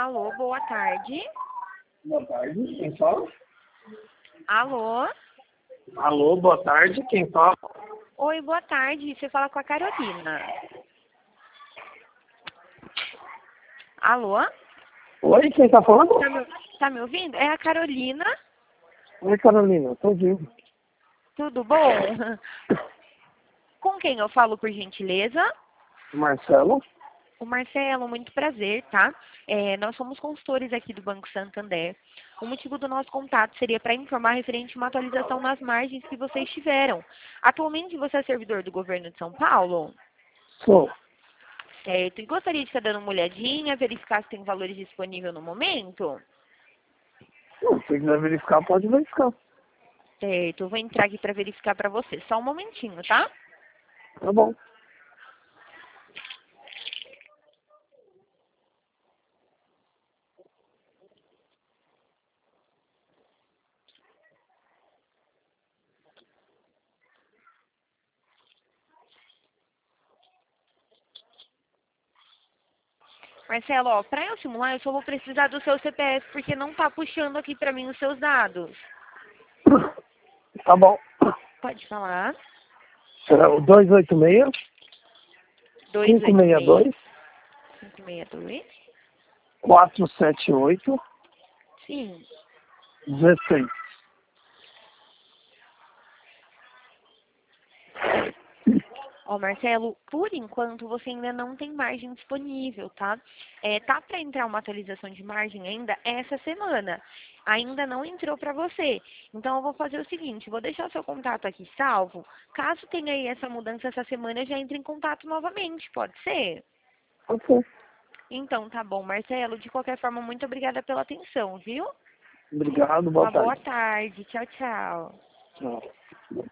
Alô, boa tarde. Boa tarde, quem fala? Alô? Alô, boa tarde, quem fala? Oi, boa tarde. Você fala com a Carolina. Alô? Oi, quem tá falando? Tá me ouvindo? É a Carolina. Oi, Carolina, tô ouvindo. Tudo bom? Com quem eu falo, por gentileza? Marcelo? O Marcelo, muito prazer, tá? Nós somos consultores aqui do Banco Santander. O motivo do nosso contato seria para informar referente a uma atualização nas margens que vocês tiveram. Atualmente você é servidor do governo de São Paulo? Sou. Certo. E gostaria de estar dando uma olhadinha, verificar se tem valores disponíveis no momento? Se você quiser verificar, pode verificar. Certo. Eu vou entrar aqui para verificar para você. Só um momentinho, tá? Tá bom. Marcelo, ó, para eu simular, eu só vou precisar do seu CPF, porque não tá puxando aqui para mim os seus dados. Tá bom. Pode falar. Será o 286 286 562 562. 478 Sim. 16. Ó, Marcelo, por enquanto você ainda não tem margem disponível, tá? Tá para entrar uma atualização de margem ainda essa semana. Ainda não entrou para você. Então eu vou fazer o seguinte, vou deixar o seu contato aqui salvo. Caso tenha aí essa mudança essa semana, eu já entre em contato novamente, pode ser? Ok. Então tá bom, Marcelo. De qualquer forma, muito obrigada pela atenção, viu? Obrigado, boa Uma boa tarde. tarde. Tchau, tchau. Tchau.